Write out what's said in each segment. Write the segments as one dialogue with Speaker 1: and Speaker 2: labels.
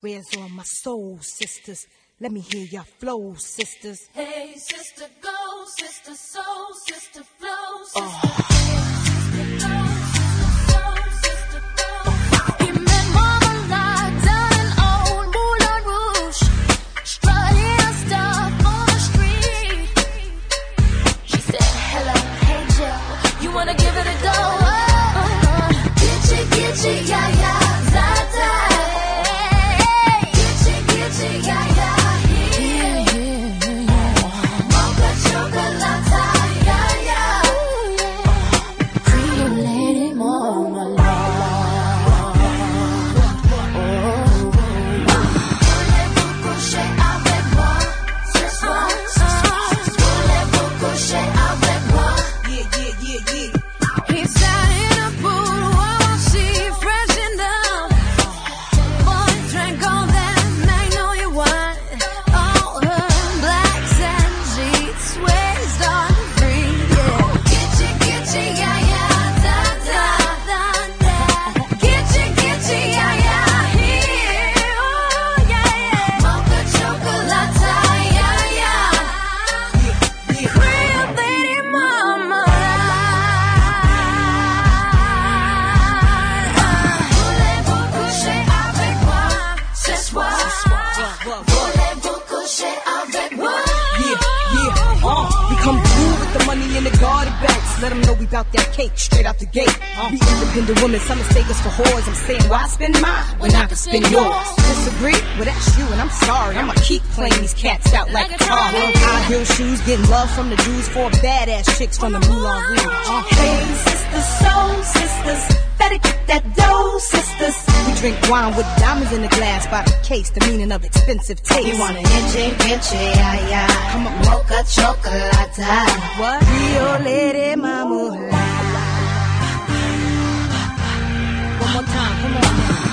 Speaker 1: Where's all my soul sisters? Let me hear your flow, sisters.
Speaker 2: Hey, sister, go, sister, soul, sister, flow, sister.
Speaker 1: Oh. Let them know we bout that cake straight out the gate. Be independent women, some mistake us for whores. I'm saying, why spend mine when I can spend yours? Disagree? Well, that's you, and I'm sorry. I'ma keep playing these cats out like a car. High heel shoes, getting love from the Jews, for badass chicks from the Moulin Rouge.
Speaker 2: Hey, sisters, soul sisters, better get that dough, sisters.
Speaker 1: We drink wine with diamonds in the glass by the case, the meaning of expensive taste.
Speaker 2: You want an inche, yeah.
Speaker 1: Come on,
Speaker 2: mocha chocolate.
Speaker 1: What? Rio Lady Mama. One more time, come on now.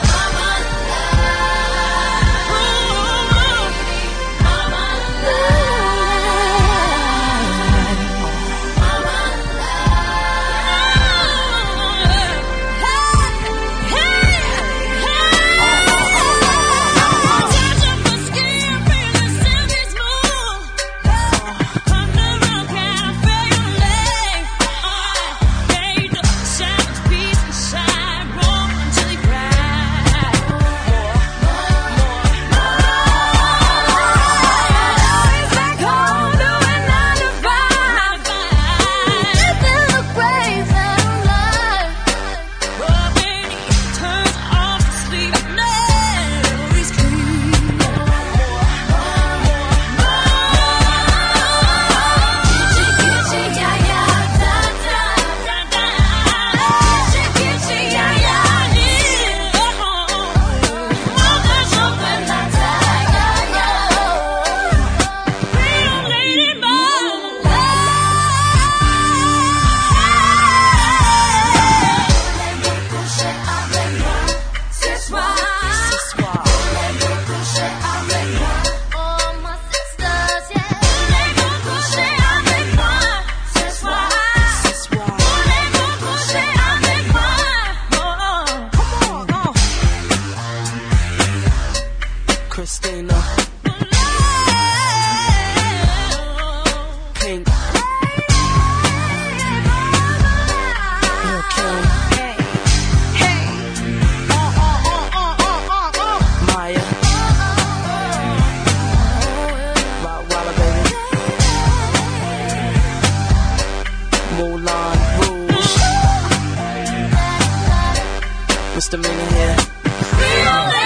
Speaker 3: Christina Pink Lil' Kim Maya Rottweiler baby Moulin Rouge Misdemeanor here